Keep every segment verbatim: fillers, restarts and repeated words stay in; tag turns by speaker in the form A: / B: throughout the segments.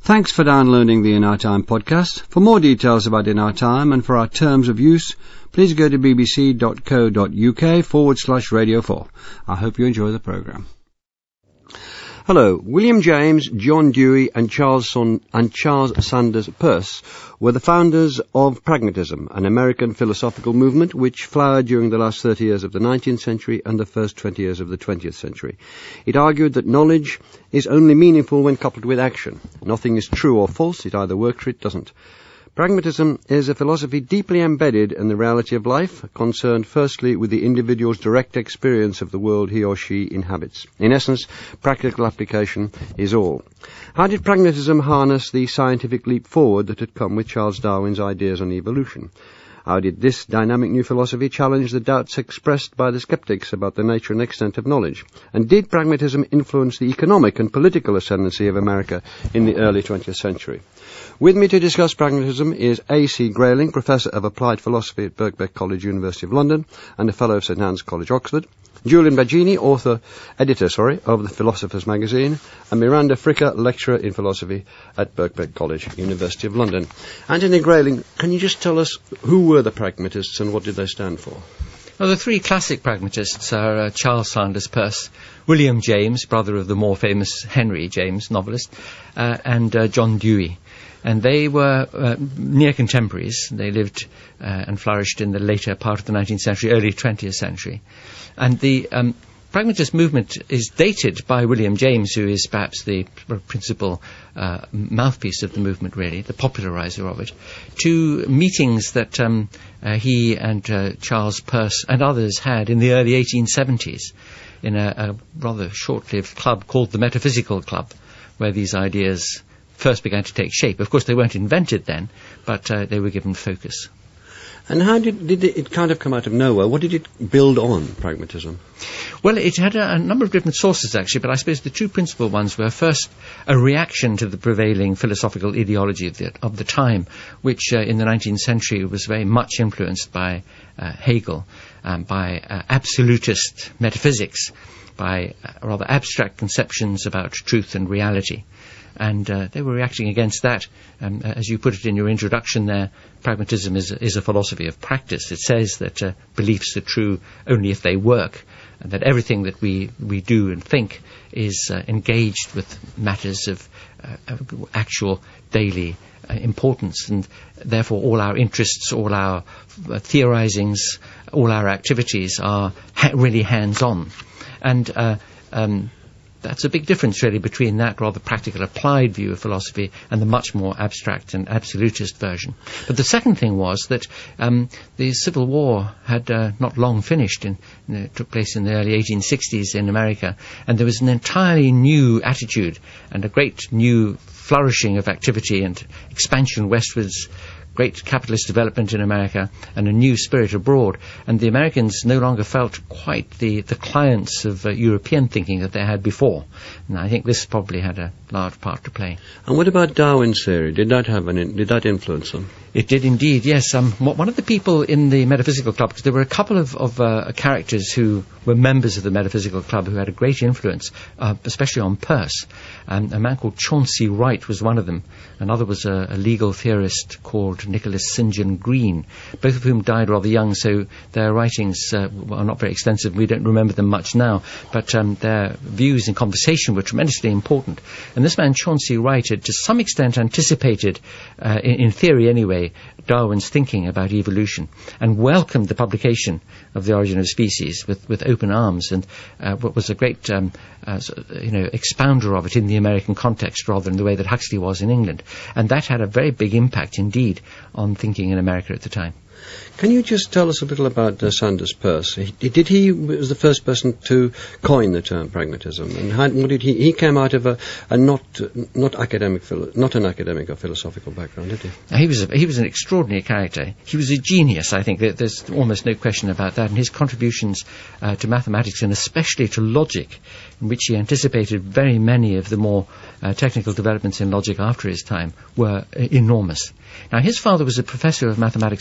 A: Thanks for downloading the In Our Time podcast. For more details about In Our Time and for our terms of use, please go to bbc.co.uk forward slash radio 4. I hope you enjoy the programme. Hello. William James, John Dewey and Charles, Son- and Charles Sanders Peirce were the founders of Pragmatism, an American philosophical movement which flowered during the last thirty years of the nineteenth century and the first twenty years of the twentieth century. It argued that knowledge is only meaningful when coupled with action. Nothing is true or false. It either works or it doesn't. Pragmatism is a philosophy deeply embedded in the reality of life, concerned firstly with the individual's direct experience of the world he or she inhabits. In essence, practical application is all. How did pragmatism harness the scientific leap forward that had come with Charles Darwin's ideas on evolution? How did this dynamic new philosophy challenge the doubts expressed by the skeptics about the nature and extent of knowledge? And did pragmatism influence the economic and political ascendancy of America in the early twentieth century? With me to discuss pragmatism is A C Grayling, Professor of Applied Philosophy at Birkbeck College, University of London, and a Fellow of St Anne's College, Oxford. Julian Baggini, author, editor, sorry, of the Philosopher's Magazine, and Miranda Fricker, lecturer in philosophy at Birkbeck College, University of London. Anthony Grayling, can you just tell us who were the pragmatists and what did they stand for?
B: Well, the three classic pragmatists are uh, Charles Sanders Peirce, William James, brother of the more famous Henry James, novelist, uh, and uh, John Dewey. And they were uh, near contemporaries. They lived uh, and flourished in the later part of the nineteenth century, early twentieth century. And the um, pragmatist movement is dated by William James, who is perhaps the principal uh, mouthpiece of the movement, really, the popularizer of it, to meetings that um, uh, he and uh, Charles Peirce and others had in the early eighteen seventies in a, a rather short-lived club called the Metaphysical Club, where these ideas first began to take shape. Of course, they weren't invented then, but uh, they were given focus.
A: And how did, did it, it kind of come out of nowhere? What did it build on, pragmatism?
B: Well, it had a, a number of different sources, actually, but I suppose the two principal ones were first a reaction to the prevailing philosophical ideology of the, of the time, which uh, in the nineteenth century was very much influenced by uh, Hegel, um, by uh, absolutist metaphysics, by uh, rather abstract conceptions about truth and reality. And uh, they were reacting against that. Um, as you put it in your introduction there, pragmatism is, is a philosophy of practice. It says that uh, beliefs are true only if they work, and that everything that we, we do and think is uh, engaged with matters of, uh, of actual daily uh, importance, and therefore all our interests, all our uh, theorizings, all our activities are ha- really hands-on. And uh, um, that's a big difference, really, between that rather practical, applied view of philosophy and the much more abstract and absolutist version. But the second thing was that um, the Civil War had uh, not long finished. In, you know, it took place in the early eighteen sixties in America, and there was an entirely new attitude and a great new flourishing of activity and expansion westwards, great capitalist development in America, and a new spirit abroad. And the Americans no longer felt quite the, the clients of uh, European thinking that they had before. And I think this probably had a large part to play.
A: And what about Darwin's theory? Did that have an in, did that influence them?
B: It did indeed, yes. Um, one of the people in the Metaphysical Club, because there were a couple of, of uh, characters who were members of the Metaphysical Club who had a great influence, uh, especially on Peirce. Um, a man called Chauncey Wright was one of them. Another was a, a legal theorist called Nicholas Saint John Green, both of whom died rather young, so their writings uh, are not very extensive. We don't remember them much now, but um, their views in conversation were tremendously important. And this man, Chauncey Wright, had to some extent anticipated, uh, in, in theory anyway, Darwin's thinking about evolution, and welcomed the publication of The Origin of Species with, with open arms, and uh, what was a great um, uh, you know, expounder of it in the American context rather than the way that Huxley was in England. And that had a very big impact indeed on thinking in America at the time.
A: Can you just tell us a little about uh, Sanders Peirce? He, did he was the first person to coin the term pragmatism, and how what did he? He came out of a, a not not academic, not an academic or philosophical background, did he?
B: He was a, he was an extraordinary character. He was a genius. I think there's almost no question about that. And his contributions uh, to mathematics, and especially to logic, in which he anticipated very many of the more uh, technical developments in logic after his time, were uh, enormous. Now, his father was a professor of mathematics at Harvard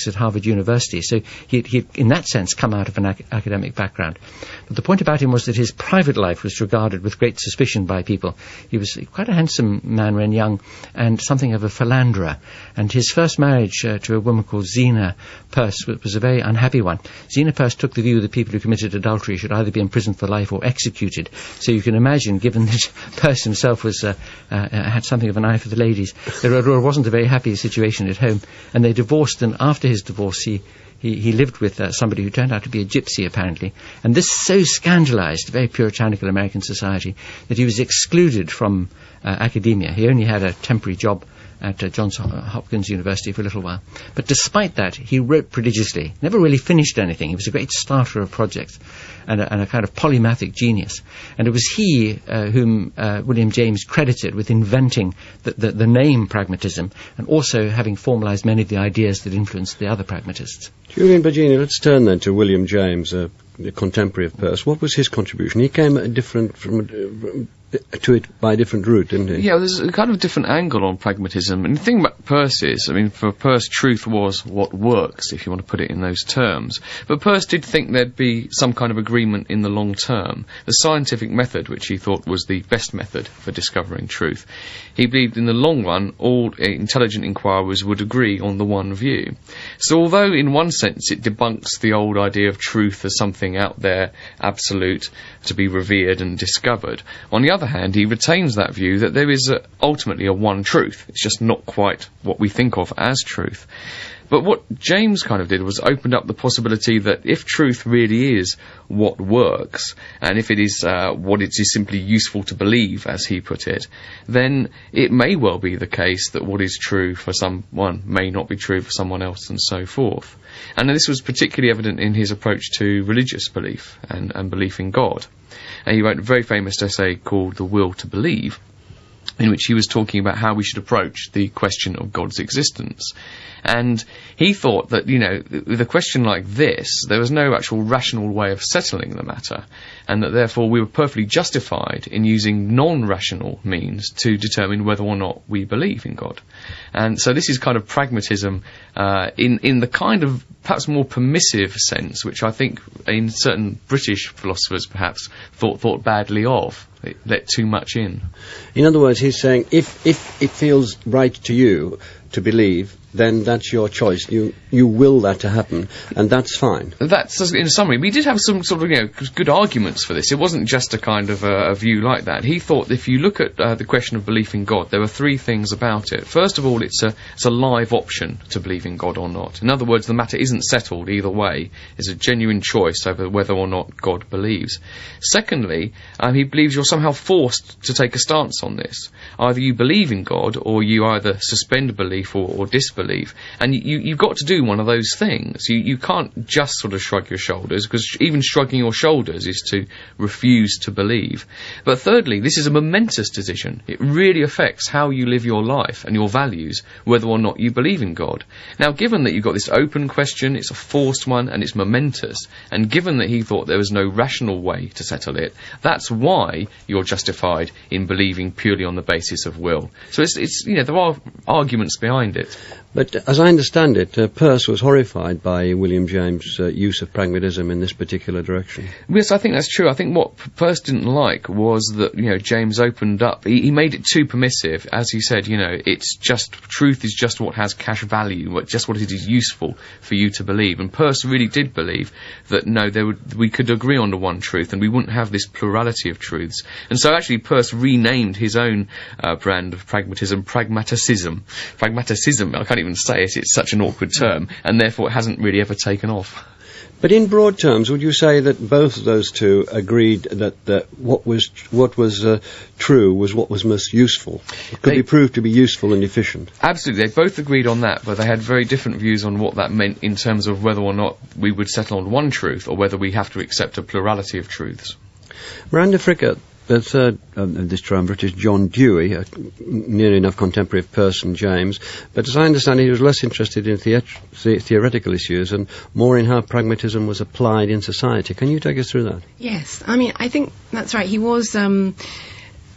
B: Oxford University, so he he in that sense come out of an ac- academic background. But the point about him was that his private life was regarded with great suspicion by people. He was quite a handsome man when young, and something of a philanderer. And his first marriage uh, to a woman called Zena Peirce was, was a very unhappy one. Zena Peirce took the view that people who committed adultery should either be imprisoned for life or executed. So you can imagine, given that Peirce himself was uh, uh, had something of an eye for the ladies, there wasn't a very happy situation at home. And they divorced, and after his divorce, he He, he lived with uh, somebody who turned out to be a gypsy, apparently. And this so scandalized very puritanical American society that he was excluded from uh, academia. He only had a temporary job at uh, Johns Hopkins University for a little while. But despite that, he wrote prodigiously. Never really finished anything. He was a great starter of projects and a, and a kind of polymathic genius. And it was he uh, whom uh, William James credited with inventing the, the, the name pragmatism, and also having formalized many of the ideas that influenced the other pragmatists.
A: Julian Baggini, let's turn then to William James, uh, the contemporary of Peirce. What was his contribution? He came at a different from uh, to it by a different route, didn't he?
C: Yeah, there's a kind of different angle on pragmatism. And the thing about Peirce is, I mean, for Peirce, truth was what works, if you want to put it in those terms. But Peirce did think there'd be some kind of agreement in the long term. The scientific method, which he thought was the best method for discovering truth, he believed in the long run all intelligent inquirers would agree on the one view. So although in one sense it debunks the old idea of truth as something out there, absolute, to be revered and discovered, on the other hand, he retains that view that there is a, ultimately a one truth. It's just not quite what we think of as truth. But what James kind of did was opened up the possibility that if truth really is what works, and if it is uh, what it is simply useful to believe, as he put it, then it may well be the case that what is true for someone may not be true for someone else, and so forth. And this was particularly evident in his approach to religious belief and, and belief in God. And he wrote a very famous essay called The Will to Believe, in which he was talking about how we should approach the question of God's existence. And he thought that, you know, with a question like this, there was no actual rational way of settling the matter, and that therefore we were perfectly justified in using non-rational means to determine whether or not we believe in God. And so this is kind of pragmatism uh, in, in the kind of perhaps more permissive sense, which I think in certain British philosophers perhaps thought thought badly of. It let too much in.
A: In other words, he's saying if if it feels right to you to believe, then that's your choice. You you will that to happen, and that's fine.
C: That's, in summary. We did have some sort of, you know, good arguments for this. It wasn't just a kind of uh, a view like that. He thought if you look at uh, the question of belief in God, there were three things about it. First of all, it's a it's a live option to believe in God or not. In other words, the matter isn't settled either way. It's a genuine choice over whether or not God believes. Secondly, um, he believes you're somehow forced to take a stance on this. Either you believe in God, or you either suspend belief or, or disbelieve. And you, you've got to do one of those things. You, you can't just sort of shrug your shoulders, because even shrugging your shoulders is to refuse to believe. But thirdly, this is a momentous decision. It really affects how you live your life and your values, whether or not you believe in God. Now, given that you've got this open question, it's a forced one, and it's momentous, and given that he thought there was no rational way to settle it, that's why you're justified in believing purely on the basis of will. So it's, it's you know, there are arguments behind it.
A: But as I understand it, uh, Peirce was horrified by William James' uh, use of pragmatism in this particular direction.
C: Yes, I think that's true. I think what Peirce didn't like was that, you know, James opened up. He, he made it too permissive. As he said, you know, it's just, truth is just what has cash value, what, just what it is useful for you to believe. And Peirce really did believe that, no, there would, we could agree on the one truth, and we wouldn't have this plurality of truths. And so actually Peirce renamed his own uh, brand of pragmatism, pragmaticism. Pragmaticism, I can't even say it, it's such an awkward term, and therefore it hasn't really ever taken off.
A: But in broad terms, would you say that both of those two agreed that, that what was what was uh, true was what was most useful? It could
C: they,
A: be proved to be useful and efficient.
C: Absolutely, they both agreed on that, but they had very different views on what that meant in terms of whether or not we would settle on one truth, or whether we have to accept a plurality of truths.
A: Miranda Fricker, the third um, of this triumvirate is John Dewey, a nearly enough contemporary of Peirce and James, but as I understand it, he was less interested in the- the- theoretical issues and more in how pragmatism was applied in society. Can you take us through that?
D: Yes, I mean, I think that's right. He was um,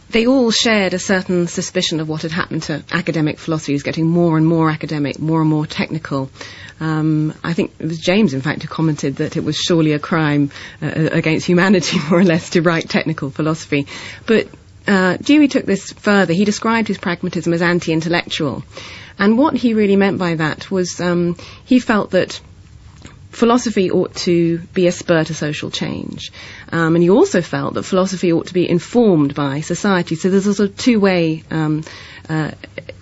D: they all shared a certain suspicion of what had happened to academic philosophy. It was getting more and more academic, more and more technical. Um, I think it was James, in fact, who commented that it was surely a crime uh, against humanity, more or less, to write technical philosophy. But uh, Dewey took this further. He described his pragmatism as anti-intellectual. And what he really meant by that was um, he felt that philosophy ought to be a spur to social change. Um, and he also felt that philosophy ought to be informed by society. So there's a sort of two-way um, uh,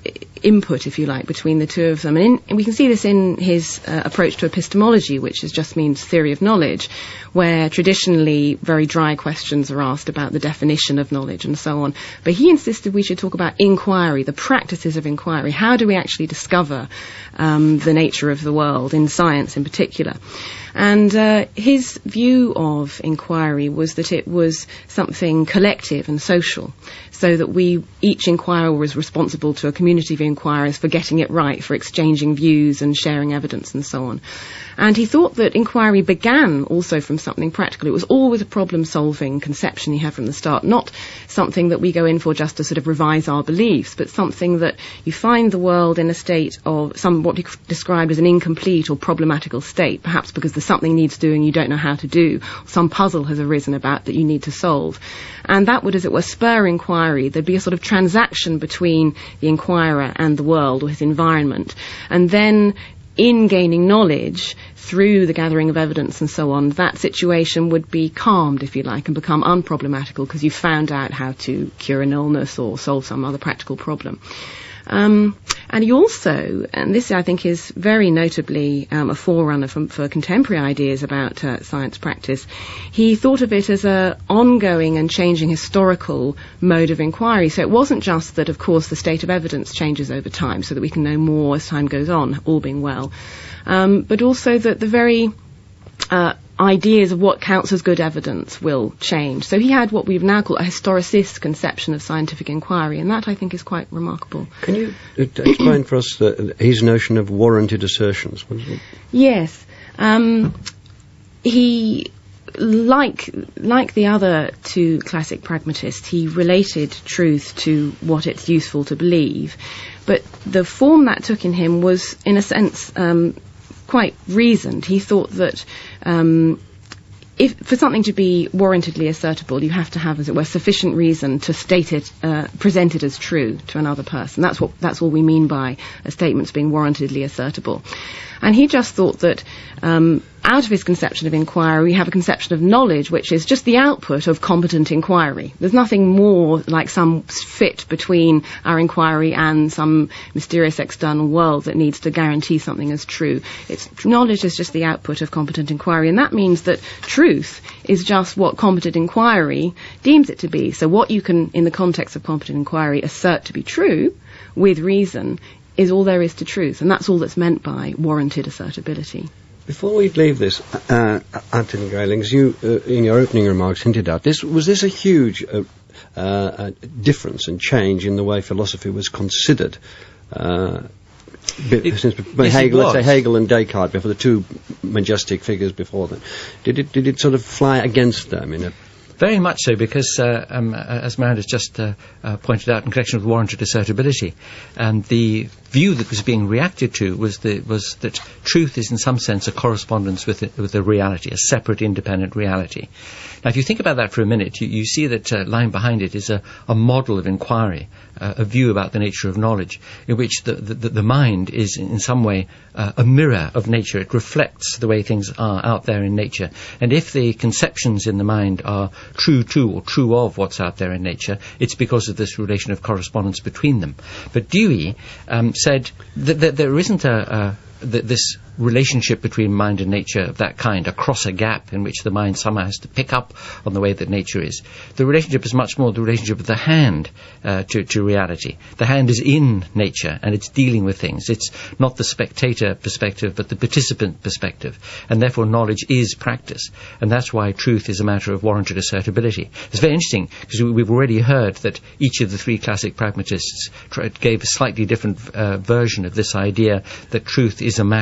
D: input, if you like, between the two of them. And, in, and we can see this in his uh, approach to epistemology, which is just means theory of knowledge, where traditionally very dry questions are asked about the definition of knowledge and so on. But he insisted we should talk about inquiry, the practices of inquiry. How do we actually discover um, the nature of the world, in science in particular? And uh, his view of inquiry was that it was something collective and social, so that we, each inquirer was responsible to a community of inquirers for getting it right, for exchanging views and sharing evidence and so on. And he thought that inquiry began also from something practical. It was always a problem-solving conception he had from the start, not something that we go in for just to sort of revise our beliefs, but something that you find the world in a state of some what he described as an incomplete or problematical state, perhaps because there's something needs doing you don't know how to do, some puzzle has arisen about that you need to solve. And that would, as it were, spur inquiry. There'd be a sort of transaction between the inquirer and the world or his environment. And then, in gaining knowledge through the gathering of evidence and so on, that situation would be calmed, if you like, and become unproblematical because you found out how to cure an illness or solve some other practical problem. Um, and he also, and this I think is very notably um, a forerunner for, for contemporary ideas about uh, science practice, he thought of it as an ongoing and changing historical mode of inquiry. So it wasn't just that, of course, the state of evidence changes over time so that we can know more as time goes on, all being well, um, but also that the very uh, ideas of what counts as good evidence will change. So he had what we've now called a historicist conception of scientific inquiry, and that I think is quite remarkable.
A: Can you uh, explain for us the, his notion of warranted assertions?
D: Yes. Um, he, like, like the other two classic pragmatists, he related truth to what it's useful to believe, but the form that took in him was, in a sense, um, quite reasoned. He thought that um, if for something to be warrantedly assertable, you have to have, as it were, sufficient reason to state it, uh, present it as true to another person. That's what that's all we mean by a statement being warrantedly assertable. And he just thought that um, out of his conception of inquiry, we have a conception of knowledge, which is just the output of competent inquiry. There's nothing more like some fit between our inquiry and some mysterious external world that needs to guarantee something as true. It's, knowledge is just the output of competent inquiry, and that means that truth is just what competent inquiry deems it to be. So what you can, in the context of competent inquiry, assert to be true with reason is all there is to truth, and that's all that's meant by warranted assertability.
A: Before we leave this, uh, Anthony Graylings, you, uh, in your opening remarks, hinted at this. Was this a huge uh, uh, difference and change in the way philosophy was considered? Uh, It, since yes, Hegel, let's say Hegel and Descartes, before the two majestic figures before them, did it did it sort of fly against them in a?
B: Very much so, because uh, um, as Miranda has just uh, uh, pointed out in connection with warranted assertability, um, the view that was being reacted to was the, was that truth is in some sense a correspondence with the, with a reality, a separate, independent reality. Now, if you think about that for a minute, you, you see that uh, lying behind it is a, a model of inquiry, uh, a view about the nature of knowledge, in which the, the, the mind is in some way uh, a mirror of nature. It reflects the way things are out there in nature. And if the conceptions in the mind are true to or true of what's out there in nature, it's because of this relation of correspondence between them. But Dewey um, said that, that there isn't a, a th- this relationship between mind and nature of that kind, across a gap in which the mind somehow has to pick up on the way that nature is. The relationship is much more the relationship of the hand uh, to, to reality. The hand is in nature and it's dealing with things. It's not the spectator perspective but the participant perspective, and therefore knowledge is practice, and that's why truth is a matter of warranted assertability. It's very interesting because we've already heard that each of the three classic pragmatists tried, gave a slightly different uh, version of this idea that truth is a matter of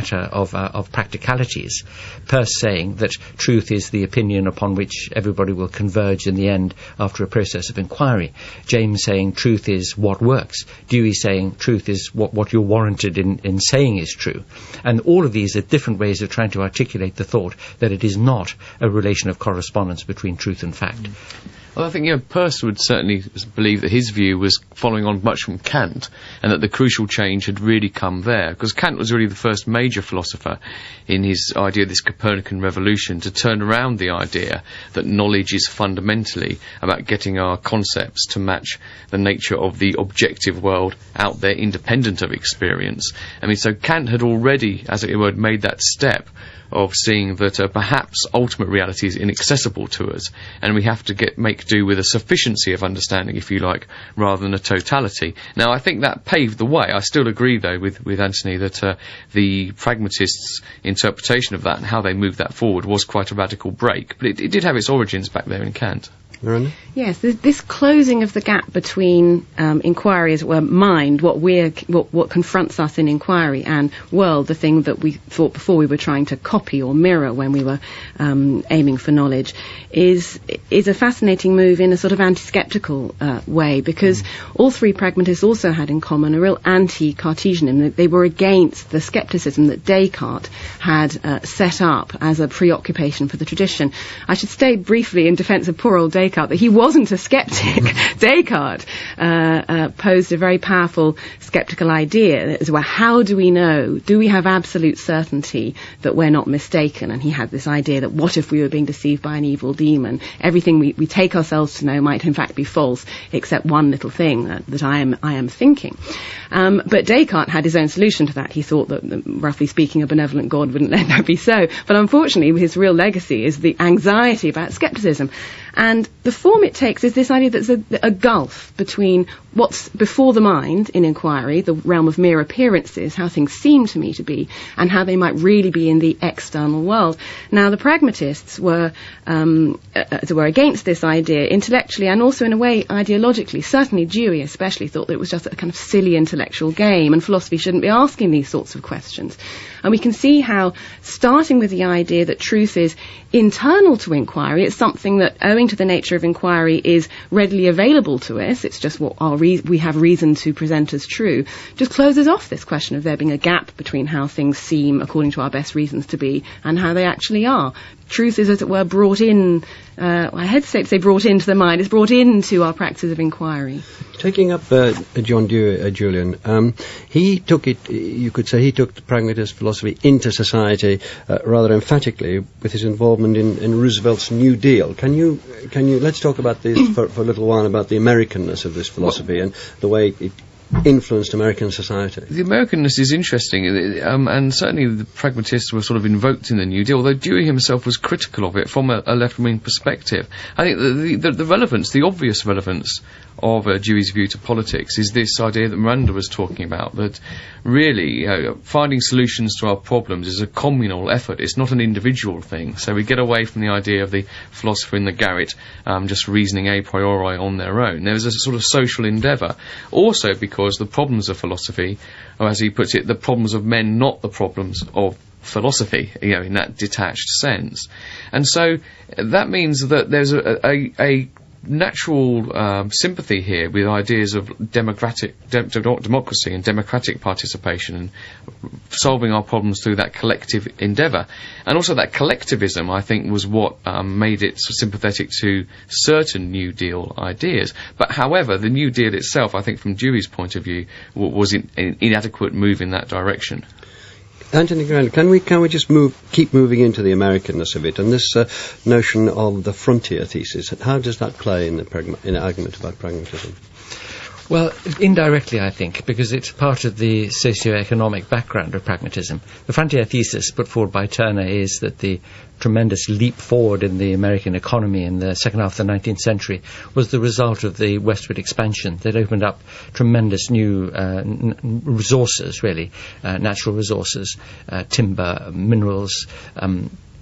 B: of uh, of practicalities. Peirce saying that truth is the opinion upon which everybody will converge in the end after a process of inquiry. James saying truth is what works. Dewey saying truth is what, what you're warranted in, in saying is true. And all of these are different ways of trying to articulate the thought that it is not a relation of correspondence between truth and fact. Mm.
C: Well, I think, you know, Peirce would certainly believe that his view was following on much from Kant, and that the crucial change had really come there, because Kant was really the first major philosopher in his idea of this Copernican revolution to turn around the idea that knowledge is fundamentally about getting our concepts to match the nature of the objective world out there, independent of experience. I mean, so Kant had already, as it were, made that step of seeing that uh, perhaps ultimate reality is inaccessible to us, and we have to get make do with a sufficiency of understanding, if you like, rather than a totality. Now, I think that paved the way. I still agree, though, with, with Anthony that uh, the pragmatists' interpretation of that and how they moved that forward was quite a radical break, but it, it did have its origins back there in Kant.
A: Miranda?
D: Yes, this, this closing of the gap between um, inquiry, as it were, mind, what we're, what, what confronts us in inquiry, and world, the thing that we thought before we were trying to copy or mirror when we were um, aiming for knowledge, is is a fascinating move in a sort of anti-skeptical uh, way, because mm. all three pragmatists also had in common a real anti-Cartesianism. They were against the skepticism that Descartes had uh, set up as a preoccupation for the tradition. I should say briefly in defence of poor old Descartes Descartes, that he wasn't a skeptic. Descartes uh, uh, posed a very powerful skeptical idea as well. How do we know? Do we have absolute certainty that we're not mistaken? And he had this idea that what if we were being deceived by an evil demon? Everything we, we take ourselves to know might in fact be false, except one little thing that, that I am I am thinking. Um, but Descartes had his own solution to that. He thought that, roughly speaking, a benevolent God wouldn't let that be so. But unfortunately, his real legacy is the anxiety about skepticism. And the form it takes is this idea that there's a, a gulf between what's before the mind in inquiry, the realm of mere appearances, how things seem to me to be, and how they might really be in the external world. Now, the pragmatists were, um, as it were, against this idea intellectually and also in a way ideologically. Certainly Dewey especially thought that it was just a kind of silly intellectual game, and philosophy shouldn't be asking these sorts of questions. And we can see how, starting with the idea that truth is internal to inquiry, it's something that, owing to the nature of inquiry, is readily available to us, it's just what our re- we have reason to present as true, just closes off this question of there being a gap between how things seem according to our best reasons to be and how they actually are. Truth is, as it were, brought in, uh, I hesitate to say brought into the mind, it's brought into our practice of inquiry.
A: Taking up uh, John Dewey, uh, Julian, um, he took it, you could say he took the pragmatist philosophy into society uh, rather emphatically with his involvement in, in Roosevelt's New Deal. Can you, can you, let's talk about this for, for a little while, about the Americanness of this philosophy and the way it influenced American society.
C: The Americanness is interesting, um, and certainly the pragmatists were sort of invoked in the New Deal, although Dewey himself was critical of it from a, a left-wing perspective. I think the, the, the relevance, the obvious relevance of uh, Dewey's view to politics is this idea that Miranda was talking about, that really uh, finding solutions to our problems is a communal effort, it's not an individual thing. So we get away from the idea of the philosopher in the garret um, just reasoning a priori on their own. There's a sort of social endeavour, also because the problems of philosophy, or as he puts it, the problems of men, not the problems of philosophy, you know, in that detached sense. And so that means that there's a, a, a natural um, sympathy here with ideas of democratic de- de- democracy and democratic participation and solving our problems through that collective endeavour. And also that collectivism, I think, was what um, made it sympathetic to certain New Deal ideas. But however, the New Deal itself, I think from Dewey's point of view, w- was in, an inadequate move in that direction.
A: Anthony Grant, can we can we just move keep moving into the Americanness of it and this uh, notion of the frontier thesis? How does that play in the pragma- in the argument about pragmatism?
B: Well, indirectly, I think, because it's part of the socio-economic background of pragmatism. The frontier thesis put forward by Turner is that the tremendous leap forward in the American economy in the second half of the nineteenth century was the result of the westward expansion that opened up tremendous new uh, n- resources, really, uh, natural resources, uh, timber, minerals, um,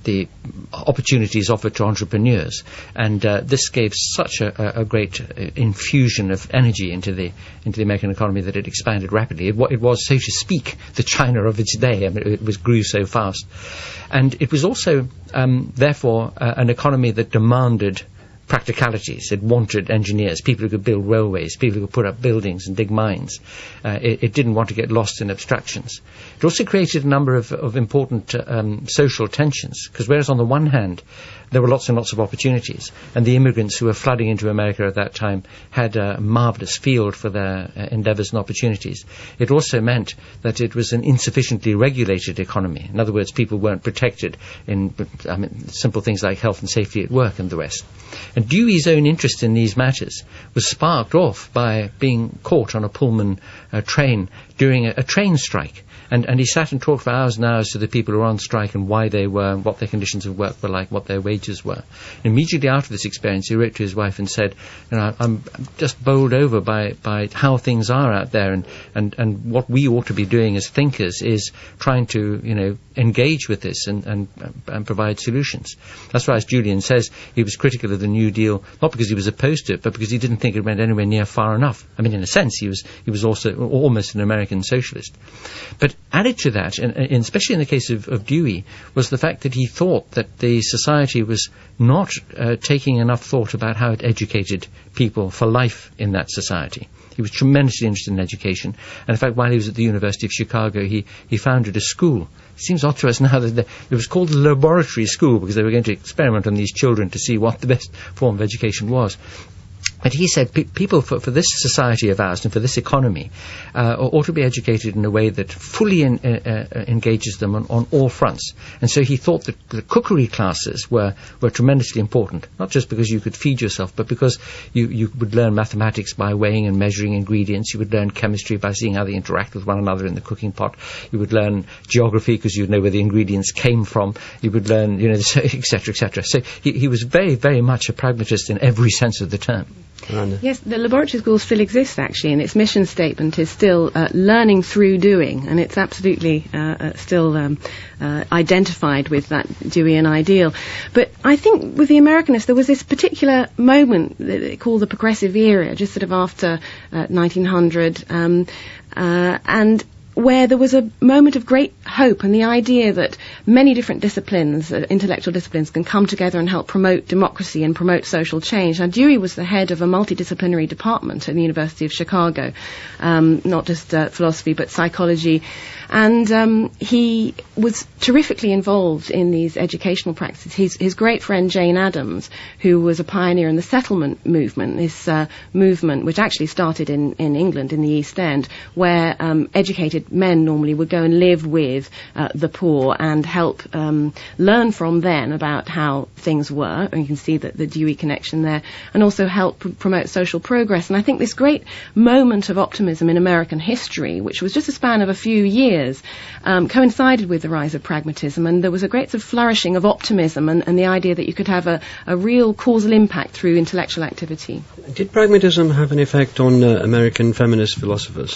B: the opportunities offered to entrepreneurs, and uh, this gave such a, a great infusion of energy into the into the American economy that it expanded rapidly. It, it was, so to speak, the China of its day. I mean, it was grew so fast, and it was also um, therefore uh, an economy that demanded practicalities. It wanted engineers, people who could build railways, people who could put up buildings and dig mines. Uh, it, it didn't want to get lost in abstractions. It also created a number of, of important uh, um, social tensions, because whereas on the one hand there were lots and lots of opportunities, and the immigrants who were flooding into America at that time had a marvellous field for their uh, endeavours and opportunities, it also meant that it was an insufficiently regulated economy. In other words, people weren't protected in I mean, simple things like health and safety at work and the rest. And Dewey's own interest in these matters was sparked off by being caught on a Pullman uh, train during a, a train strike. And, and he sat and talked for hours and hours to the people who were on strike and why they were, and what their conditions of work were like, what their wages were. And immediately after this experience, he wrote to his wife and said, you know, I'm just bowled over by, by how things are out there, and, and, and what we ought to be doing as thinkers is trying to, you know, engage with this and, and, and provide solutions. That's why, as Julian says, he was critical of the New Deal, not because he was opposed to it, but because he didn't think it went anywhere near far enough. I mean, in a sense, he was he was also almost an American socialist. But added to that, and, and especially in the case of, of Dewey, was the fact that he thought that the society was not uh, taking enough thought about how it educated people for life in that society. He was tremendously interested in education, and in fact, while he was at the University of Chicago, he, he founded a school. It seems odd to us now that the, it was called the laboratory school, because they were going to experiment on these children to see what the best form of education was. But he said pe- people for, for this society of ours and for this economy uh, ought to be educated in a way that fully in, uh, uh, engages them on, on all fronts. And so he thought that the cookery classes were, were tremendously important, not just because you could feed yourself, but because you, you would learn mathematics by weighing and measuring ingredients. You would learn chemistry by seeing how they interact with one another in the cooking pot. You would learn geography because you'd know where the ingredients came from. You would learn, you know, et cetera, et cetera. So he, he was very, very much a pragmatist in every sense of the term.
D: Yes, the laboratory school still exists, actually, and its mission statement is still uh, learning through doing, and it's absolutely uh, uh, still um, uh, identified with that Deweyan ideal. But I think with the Americanists, there was this particular moment that they call the progressive era, just sort of after uh, nineteen hundred, um, uh, and where there was a moment of great hope and the idea that many different disciplines, uh, intellectual disciplines, can come together and help promote democracy and promote social change. Now, Dewey was the head of a multidisciplinary department at the University of Chicago, um, not just uh, philosophy but psychology, and um, he was terrifically involved in these educational practices. His, his great friend Jane Addams, who was a pioneer in the settlement movement, this uh, movement which actually started in, in England, in the East End, where um, educated men normally would go and live with uh, the poor and help um, learn from them about how things were, and you can see that the Dewey connection there, and also help pr- promote social progress. And I think this great moment of optimism in American history, which was just a span of a few years, um, coincided with the rise of pragmatism, and there was a great sort of flourishing of optimism and, and the idea that you could have a, a real causal impact through intellectual activity.
A: Did pragmatism have an effect on uh, American feminist philosophers?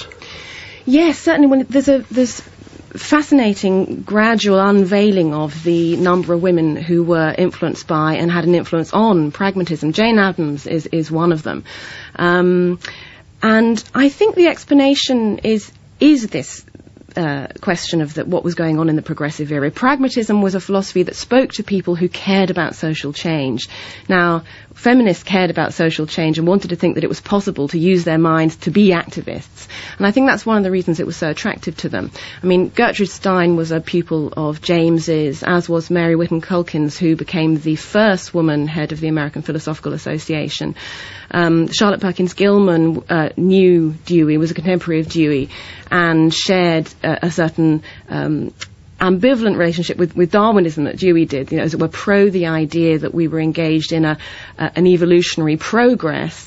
D: Yes, certainly. When there's a there's fascinating gradual unveiling of the number of women who were influenced by and had an influence on pragmatism. Jane Addams is is one of them, um, and I think the explanation is is this. Uh, question of the, what was going on in the progressive era. Pragmatism was a philosophy that spoke to people who cared about social change. Now, feminists cared about social change and wanted to think that it was possible to use their minds to be activists. And I think that's one of the reasons it was so attractive to them. I mean, Gertrude Stein was a pupil of James's, as was Mary Whitton Culkins, who became the first woman head of the American Philosophical Association. Um, Charlotte Perkins Gilman uh, knew Dewey, was a contemporary of Dewey, and shared uh, a certain um, ambivalent relationship with, with Darwinism that Dewey did, you know, as it were, pro the idea that we were engaged in a uh, an evolutionary progress,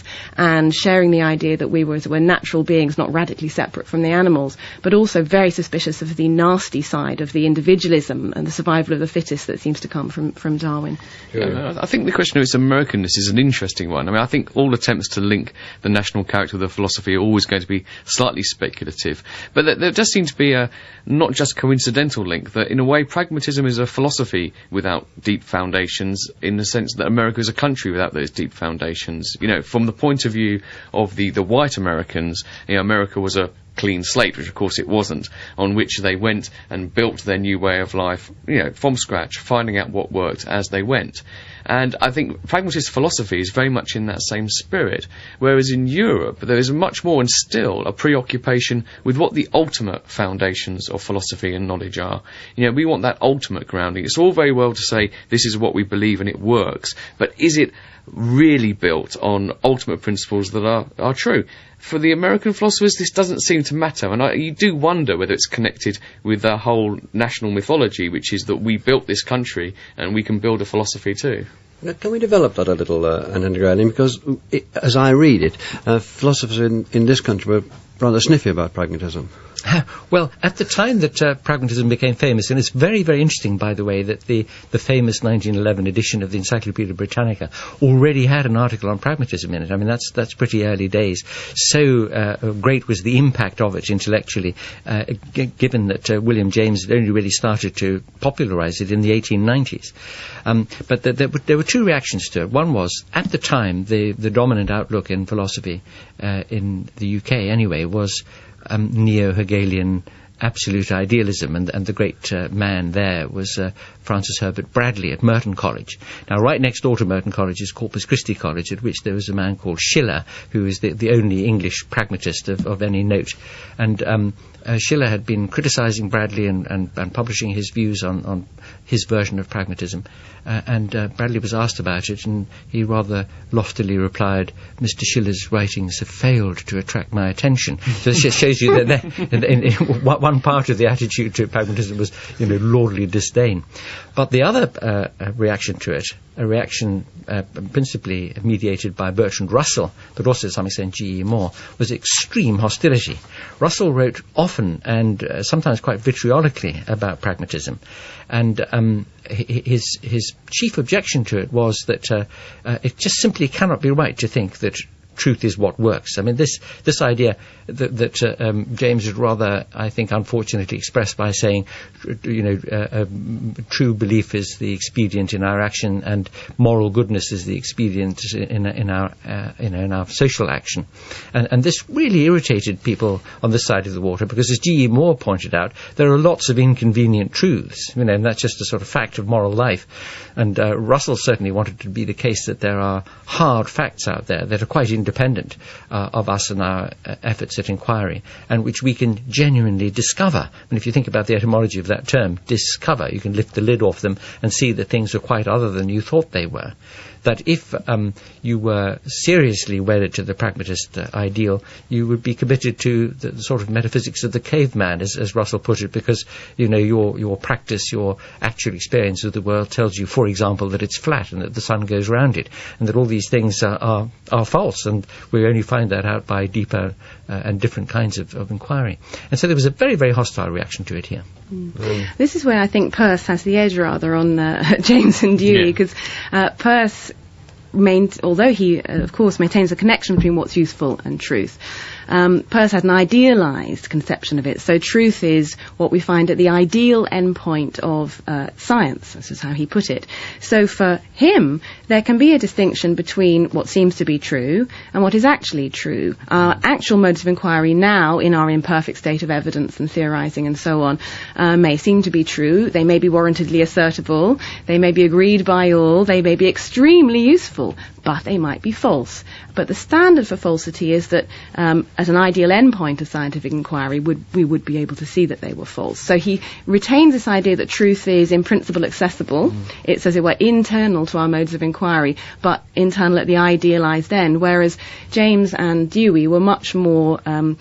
D: and sharing the idea that we were, as it were, natural beings, not radically separate from the animals, but also very suspicious of the nasty side of the individualism and the survival of the fittest that seems to come from, from Darwin.
C: Yeah, I think the question of its Americanness is an interesting one. I mean, I think all attempts to link the national character with the philosophy are always going to be slightly speculative. But there, there does seem to be a not just coincidental link, that in a way pragmatism is a philosophy without deep foundations, in the sense that America is a country without those deep foundations. You know, from the point of view of the, the white Americans, you know, America was a clean slate, which of course it wasn't, on which they went and built their new way of life, you know, from scratch, finding out what worked as they went. And I think pragmatist philosophy is very much in that same spirit, whereas in Europe there is much more, and still, a preoccupation with what the ultimate foundations of philosophy and knowledge are. You know, we want that ultimate grounding. It's all very well to say this is what we believe and it works, but is it really built on ultimate principles that are, are true? For the American philosophers, this doesn't seem to matter, and I, you do wonder whether it's connected with the whole national mythology, which is that we built this country and we can build a philosophy too.
A: Now, can we develop that a little, uh, Anand Grayling? Because it, as I read it, uh, philosophers in, in this country were rather sniffy about pragmatism.
B: Well, at the time that uh, pragmatism became famous, and it's very, very interesting, by the way, that the, the famous nineteen eleven edition of the Encyclopaedia Britannica already had an article on pragmatism in it. I mean, that's that's pretty early days. So uh, great was the impact of it intellectually, uh, g- given that uh, William James had only really started to popularise it in the eighteen nineties. Um, but the, the, there were two reactions to it. One was, at the time, the, the dominant outlook in philosophy, uh, in the U K anyway, was Um, neo-Hegelian absolute idealism, and, and the great uh, man there was uh, Francis Herbert Bradley at Merton College. Now, right next door to Merton College is Corpus Christi College, at which there was a man called Schiller, who is the, the only English pragmatist of, of any note. And um, uh, Schiller had been criticising Bradley and, and, and publishing his views on, on his version of pragmatism. Uh, and uh, Bradley was asked about it, and he rather loftily replied, "Mister Schiller's writings have failed to attract my attention." So this just shows you that there, in, in, in one part of the attitude to pragmatism was, you know, lordly disdain. But the other uh, reaction to it, a reaction uh, principally mediated by Bertrand Russell, but also to some extent G E Moore, was extreme hostility. Russell wrote often and uh, sometimes quite vitriolically about pragmatism, and um, his his chief objection to it was that uh, uh, it just simply cannot be right to think that truth is what works. I mean, this this idea that, that uh, um, James would rather, I think, unfortunately expressed by saying, you know, uh, um, true belief is the expedient in our action, and moral goodness is the expedient in, in our, uh, you know, in our social action. And, and this really irritated people on this side of the water, because, as G E Moore pointed out, there are lots of inconvenient truths, you know, and that's just a sort of fact of moral life. And uh, Russell certainly wanted to be the case that there are hard facts out there that are quite independent uh, of us and our uh, efforts at inquiry, and which we can genuinely discover. And if you think about the etymology of that term, discover, you can lift the lid off them and see that things are quite other than you thought they were. That if um, you were seriously wedded to the pragmatist uh, ideal, you would be committed to the, the sort of metaphysics of the caveman, as, as Russell put it, because, you know, your your practice, your actual experience of the world tells you, for example, that it's flat and that the sun goes round it, and that all these things are are, are false, and we only find that out by deeper uh, and different kinds of, of inquiry. And so there was a very, very hostile reaction to it here.
D: Mm. Um, this is where I think Peirce has the edge rather on uh, James and Dewey, because yeah. uh, Peirce, main, although he, uh, of course, maintains a connection between what's useful and truth, um, Peirce had an idealised conception of it. So truth is what we find at the ideal endpoint of uh, science. This is how he put it. So for him, there can be a distinction between what seems to be true and what is actually true. Our actual modes of inquiry now, in our imperfect state of evidence and theorising and so on, uh, may seem to be true. They may be warrantedly assertable. They may be agreed by all. They may be extremely useful, but they might be false. But the standard for falsity is that um, at an ideal endpoint of scientific inquiry, would, we would be able to see that they were false. So he retains this idea that truth is in principle accessible. Mm. It's, as it were, internal to our modes of inquiry, but internal at the idealised end, whereas James and Dewey were much more um,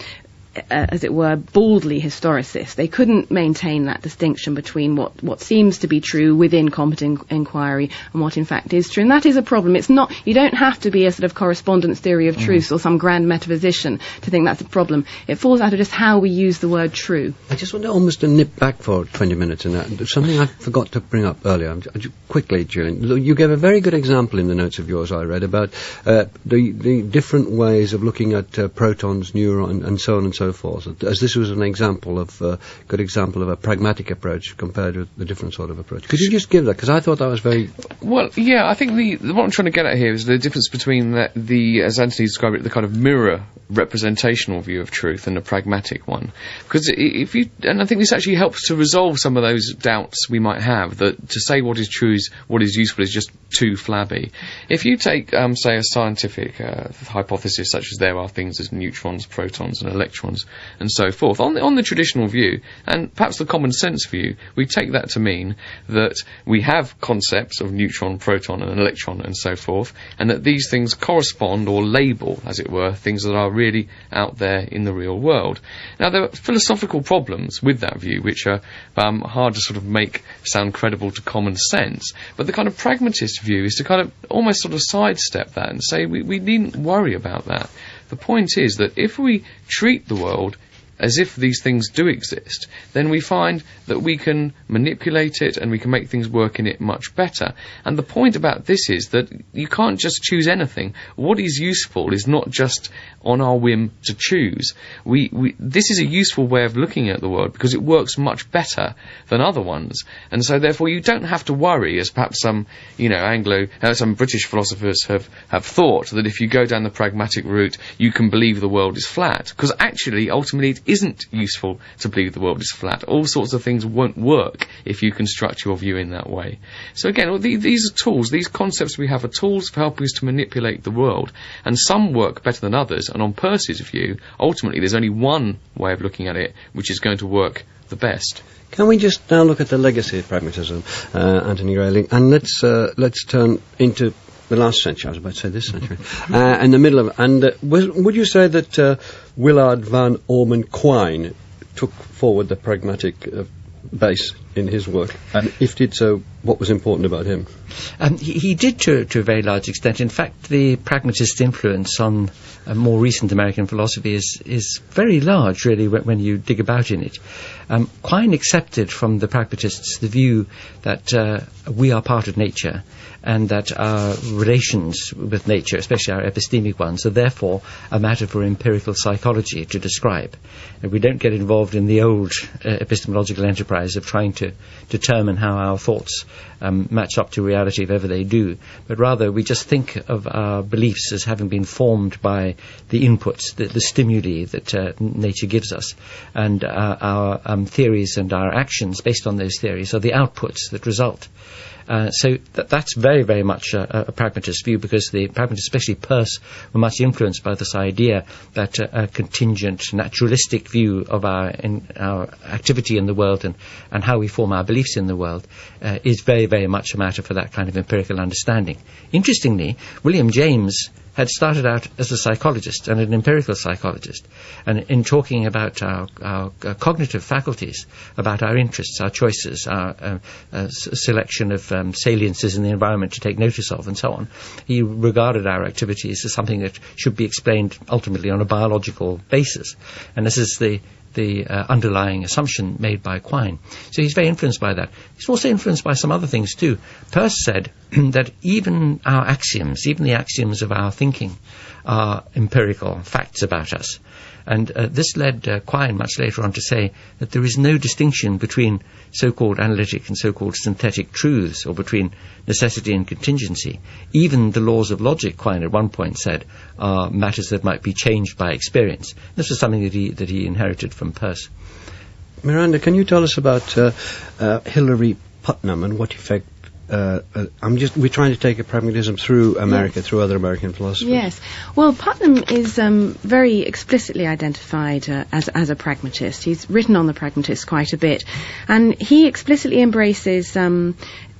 D: uh, as it were, baldly historicist. They couldn't maintain that distinction between what, what seems to be true within competent inquiry and what in fact is true. And that is a problem. It's not, you don't have to be a sort of correspondence theory of truth mm. or some grand metaphysician to think that's a problem. It falls out of just how we use the word true.
A: I just want to almost nip back for twenty minutes in that. Something I forgot to bring up earlier. Quickly, Julian, you gave a very good example in the notes of yours I read about uh, the, the different ways of looking at uh, protons, neurons, and so on and so forth. As this was an example of a uh, good example of a pragmatic approach compared with the different sort of approach. Could you just give that? Because I thought that was very...
C: Well, yeah, I think the, the what I'm trying to get at here is the difference between the, the as Anthony described it, the kind of mirror representational view of truth and a pragmatic one. Because if you, and I think this actually helps to resolve some of those doubts we might have, that to say what is true is what is useful is just too flabby. If you take, um, say, a scientific uh, hypothesis such as there are things as neutrons, protons and electrons and so forth, on the, on the traditional view, and perhaps the common sense view, we take that to mean that we have concepts of neutron, proton and electron and so forth, and that these things correspond or label, as it were, things that are really out there in the real world. Now, there are philosophical problems with that view, which are um, hard to sort of make sound credible to common sense, but the kind of pragmatist view is to kind of almost sort of sidestep that and say we, we needn't worry about that. The point is that if we treat the world as if these things do exist, then we find that we can manipulate it and we can make things work in it much better. And the point about this is that you can't just choose anything. What is useful is not just on our whim to choose. We, we, this is a useful way of looking at the world because it works much better than other ones. And so therefore you don't have to worry, as perhaps some, you know, Anglo, uh, some British philosophers have, have thought, that if you go down the pragmatic route, you can believe the world is flat. Because actually, ultimately, it isn't useful to believe the world is flat. All sorts of things won't work if you construct your view in that way. So again, well, the, these are tools, these concepts we have are tools for helping us to manipulate the world, and some work better than others, and on Peirce's view, ultimately there's only one way of looking at it which is going to work the best.
A: Can we just now look at the legacy of pragmatism, uh, Anthony Grayling, and let's uh, let's turn into the last century, I was about to say this century, uh, in the middle of, and uh, was, would you say that uh, Willard van Orman Quine took forward the pragmatic uh, base in his work? And if did so, what was important about him?
B: Um, he, he did to, to a very large extent. In fact, the pragmatist influence on uh, more recent American philosophy is, is very large, really, when, when you dig about in it. Um, Quine accepted from the pragmatists the view that uh, we are part of nature, and that our relations with nature, especially our epistemic ones, are therefore a matter for empirical psychology to describe. And we don't get involved in the old uh, epistemological enterprise of trying to determine how our thoughts um, match up to reality, if ever they do, but rather we just think of our beliefs as having been formed by the inputs, the, the stimuli that uh, nature gives us, and uh, our um, theories and our actions based on those theories are the outputs that result. Uh, so that, that's very, very much a, a pragmatist view, because the pragmatists, especially Peirce, were much influenced by this idea that uh, a contingent, naturalistic view of our, in, our activity in the world and, and how we form our beliefs in the world uh, is very, very much a matter for that kind of empirical understanding. Interestingly, William James had started out as a psychologist and an empirical psychologist, and in talking about our, our, our cognitive faculties, about our interests, our choices, our uh, uh, selection of um, saliences in the environment to take notice of, and so on, he regarded our activities as something that should be explained ultimately on a biological basis, and this is the the uh, underlying assumption made by Quine. So he's very influenced by that. He's also influenced by some other things too. Peirce said that even our axioms, even the axioms of our thinking, are empirical facts about us. And uh, this led uh, Quine much later on to say that there is no distinction between so-called analytic and so-called synthetic truths, or between necessity and contingency. Even the laws of logic, Quine at one point said, are matters that might be changed by experience. This was something that he, that he inherited from Peirce.
A: Miranda, can you tell us about uh, uh, Hilary Putnam and what effect Uh, uh, I'm just, we're trying to take a pragmatism through America, yes. through other American philosophers.
D: Yes. Well, Putnam is um, very explicitly identified uh, as, as a pragmatist. He's written on the pragmatists quite a bit. And he explicitly embraces um,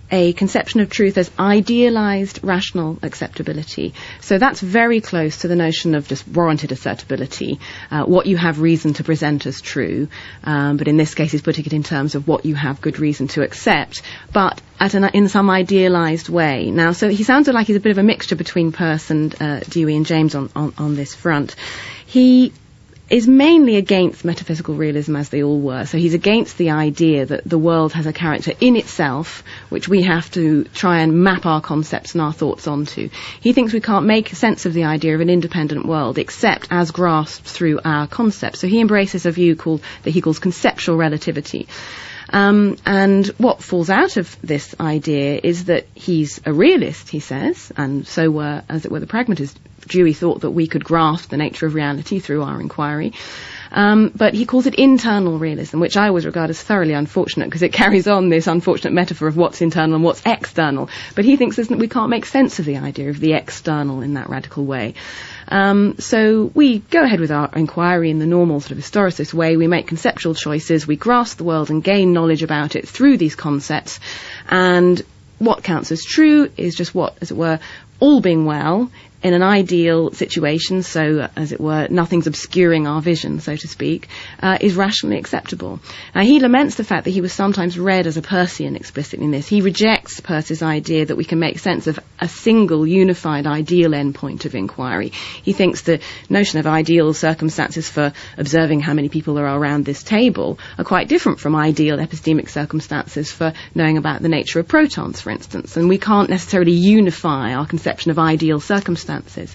D: a conception of truth as idealized rational acceptability. So that's very close to the notion of just warranted assertability, uh, what you have reason to present as true, um, but in this case he's putting it in terms of what you have good reason to accept, but at an, in some idealized way. Now, so he sounded like he's a bit of a mixture between Peirce and uh, Dewey and James on, on, on this front. He is mainly against metaphysical realism, as they all were. So he's against the idea that the world has a character in itself, which we have to try and map our concepts and our thoughts onto. He thinks we can't make sense of the idea of an independent world except as grasped through our concepts. So he embraces a view called that he calls conceptual relativity. Um, and what falls out of this idea is that he's a realist, he says, and so were, as it were, the pragmatists. Dewey thought that we could grasp the nature of reality through our inquiry. Um, but he calls it internal realism, which I always regard as thoroughly unfortunate because it carries on this unfortunate metaphor of what's internal and what's external. But he thinks that we can't make sense of the idea of the external in that radical way. Um, so we go ahead with our inquiry in the normal sort of historicist way. We make conceptual choices. We grasp the world and gain knowledge about it through these concepts. And what counts as true is just what, as it were, all being well, in an ideal situation, so, uh, as it were, nothing's obscuring our vision, so to speak, uh, is rationally acceptable. Now, he laments the fact that he was sometimes read as a Peircean explicitly in this. He rejects Peirce's idea that we can make sense of a single, unified, ideal endpoint of inquiry. He thinks the notion of ideal circumstances for observing how many people are around this table are quite different from ideal epistemic circumstances for knowing about the nature of protons, for instance, and we can't necessarily unify our conception of ideal circumstances.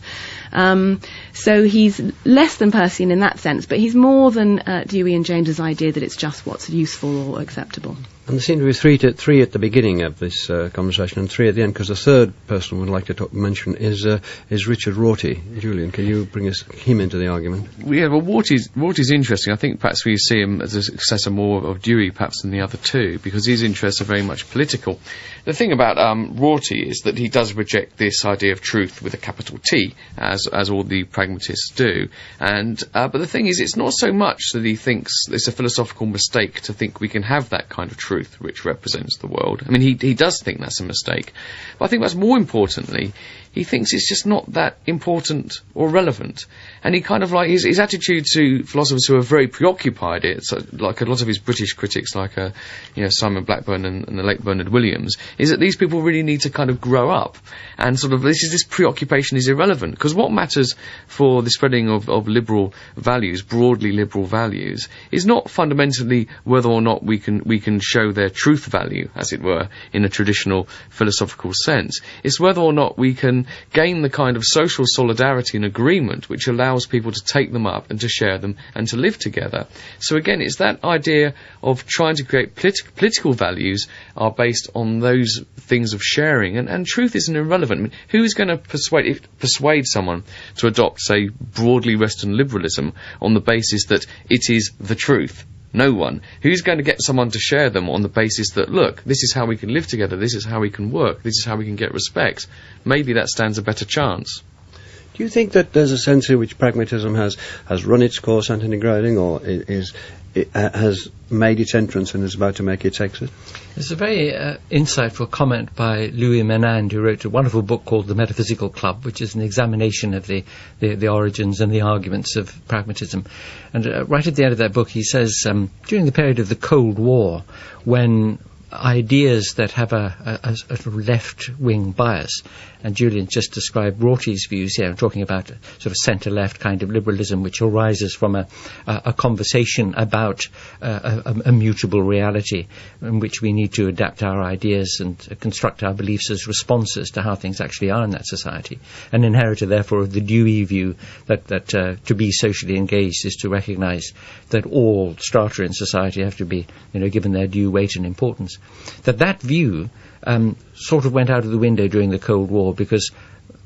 D: Um, so he's less than Peircean in that sense, but he's more than uh, Dewey and James's idea that it's just what's useful or acceptable.
A: And there seem to be three, to, three at the beginning of this uh, conversation and three at the end, because the third person we'd like to talk, mention is uh, is Richard Rorty. Julian, can you bring us him into the argument?
C: Yeah, well, Rorty's, Rorty's interesting. I think perhaps we see him as a successor more of Dewey, perhaps, than the other two, because his interests are very much political. The thing about um, Rorty is that he does reject this idea of truth with a capital T, as as all the pragmatists do. And uh, but the thing is, it's not so much that he thinks it's a philosophical mistake to think we can have that kind of truth which represents the world. I mean, he he does think that's a mistake. But I think that's more importantly, he thinks it's just not that important or relevant. And he kind of like, his, his attitude to philosophers who are very preoccupied, it, so like a lot of his British critics, like uh, you know, Simon Blackburn and, and the late Bernard Williams, is that these people really need to kind of grow up. And sort of, this is this preoccupation is irrelevant. Because what matters for the spreading of, of liberal values, broadly liberal values, is not fundamentally whether or not we can, we can show their truth value, as it were, in a traditional philosophical sense. It's whether or not we can gain the kind of social solidarity and agreement which allows people to take them up and to share them and to live together. So again, it's that idea of trying to create politi- political values are based on those things of sharing, and, and truth isn't irrelevant. I mean, who is going to persuade if, persuade someone to adopt, say, broadly Western liberalism on the basis that it is the truth? No one. Who's going to get someone to share them on the basis that, look, this is how we can live together, this is how we can work, this is how we can get respect? Maybe that stands a better chance.
A: Do you think that there's a sense in which pragmatism has, has run its course, Anthony Grayling, or is, it, uh, has made its entrance and is about to make its exit?
B: There's a very uh, insightful comment by Louis Menand, who wrote a wonderful book called The Metaphysical Club, which is an examination of the, the, the origins and the arguments of pragmatism. And uh, right at the end of that book, he says, um, during the period of the Cold War, when ideas that have a, a, a sort of left-wing bias, and Julian just described Rorty's views here, I'm talking about a sort of centre-left kind of liberalism which arises from a, a, a conversation about uh, a, a mutable reality in which we need to adapt our ideas and uh, construct our beliefs as responses to how things actually are in that society. An inheritor, therefore, of the Dewey view that, that uh, to be socially engaged is to recognise that all strata in society have to be, you know, given their due weight and importance. That that view um, sort of went out of the window during the Cold War, because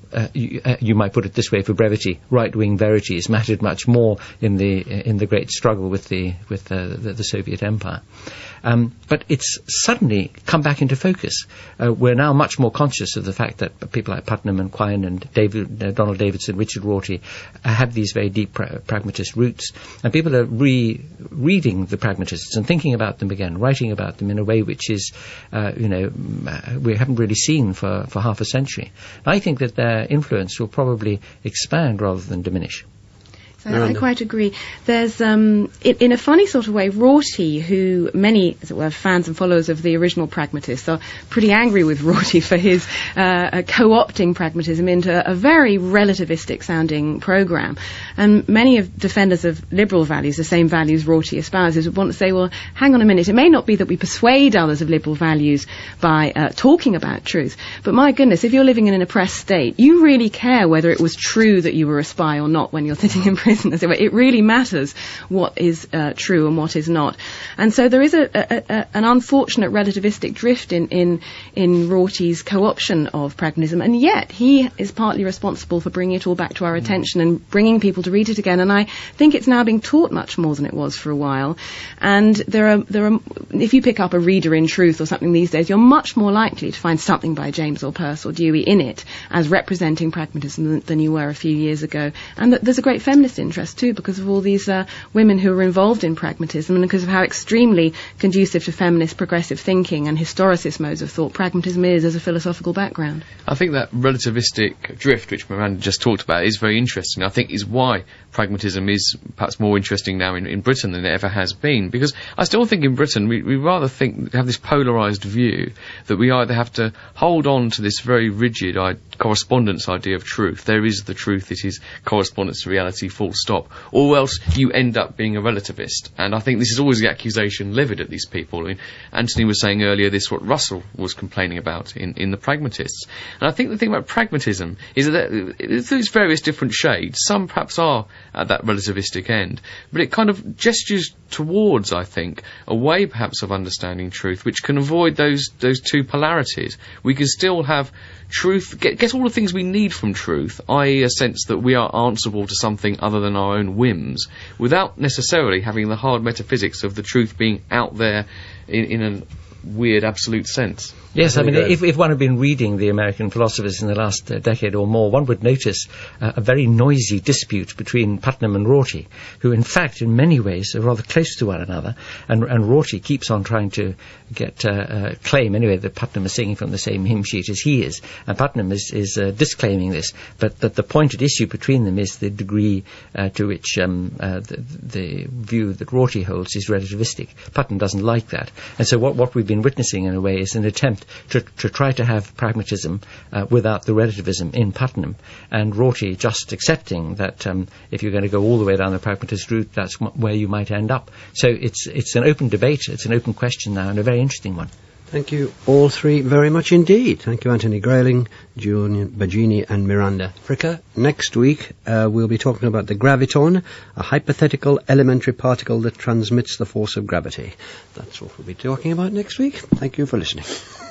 B: uh, you, uh, you might put it this way for brevity, right-wing verities mattered much more in the in the great struggle with the with uh, the, the Soviet Empire. Um, but it's suddenly come back into focus. Uh, we're now much more conscious of the fact that people like Putnam and Quine and David, uh, Donald Davidson, Richard Rorty uh, have these very deep pra- pragmatist roots, and people are re-reading the pragmatists and thinking about them again, writing about them in a way which is, uh, you know, we haven't really seen for, for half a century. I think that their influence will probably expand rather than diminish.
D: So I quite agree. There's, um, in, in a funny sort of way, Rorty, who many, as it were, fans and followers of the original pragmatists are pretty angry with Rorty for his uh, co-opting pragmatism into a very relativistic-sounding program. And many of defenders of liberal values, the same values Rorty espouses, would want to say, well, hang on a minute, it may not be that we persuade others of liberal values by uh, talking about truth, but my goodness, if you're living in an oppressed state, you really care whether it was true that you were a spy or not when you're sitting in prison. It really matters what is uh, true and what is not. And so there is a, a, a, an unfortunate relativistic drift in, in, in Rorty's co-option of pragmatism, and yet he is partly responsible for bringing it all back to our attention and bringing people to read it again. And I think it's now being taught much more than it was for a while. And there are, there are, if you pick up a Reader in Truth or something these days, you're much more likely to find something by James or Peirce or Dewey in it as representing pragmatism than, than you were a few years ago. And th- there's a great feminist interest too, because of all these uh, women who are involved in pragmatism and because of how extremely conducive to feminist progressive thinking and historicist modes of thought pragmatism is as a philosophical background.
C: I think that relativistic drift which Miranda just talked about is very interesting. I think is why pragmatism is perhaps more interesting now in, in Britain than it ever has been, because I still think in Britain we, we rather think have this polarised view that we either have to hold on to this very rigid I- correspondence idea of truth. There is the truth, it is correspondence to reality, full stop, or else you end up being a relativist. And I think this is always the accusation levied at these people. I mean, Anthony was saying earlier this, what Russell was complaining about in, in the pragmatists. And I think the thing about pragmatism is that there's various different shades. Some perhaps are at that relativistic end, but it kind of gestures towards, I think, a way perhaps of understanding truth which can avoid those those two polarities. We can still have truth, get, get all the things we need from truth, that is a sense that we are answerable to something other than our own whims, without necessarily having the hard metaphysics of the truth being out there in, in a weird absolute sense.
B: Yes, I mean, if, if one had been reading the American philosophers in the last uh, decade or more, one would notice uh, a very noisy dispute between Putnam and Rorty, who in fact in many ways are rather close to one another, and, and Rorty keeps on trying to get uh, uh, claim anyway that Putnam is singing from the same hymn sheet as he is, and Putnam is, is uh, disclaiming this, but that the point at issue between them is the degree uh, to which um, uh, the, the view that Rorty holds is relativistic. Putnam doesn't like that, and so what, what we've been witnessing in a way is an attempt To, to try to have pragmatism uh, without the relativism in Putnam, and Rorty just accepting that um, if you're going to go all the way down the pragmatist route, that's m- where you might end up. So it's it's an open debate, it's an open question now, and a very interesting one.
A: Thank you all three very much indeed. Thank you, Anthony Grayling, Julian Baggini and Miranda Fricker. Next week uh, we'll be talking about the graviton, a hypothetical elementary particle that transmits the force of gravity. That's what we'll be talking about next week. Thank you for listening.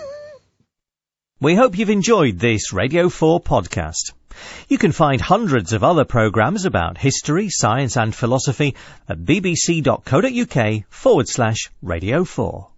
E: We hope you've enjoyed this Radio four podcast. You can find hundreds of other programmes about history, science and philosophy at bbc.co.uk forward slash Radio four.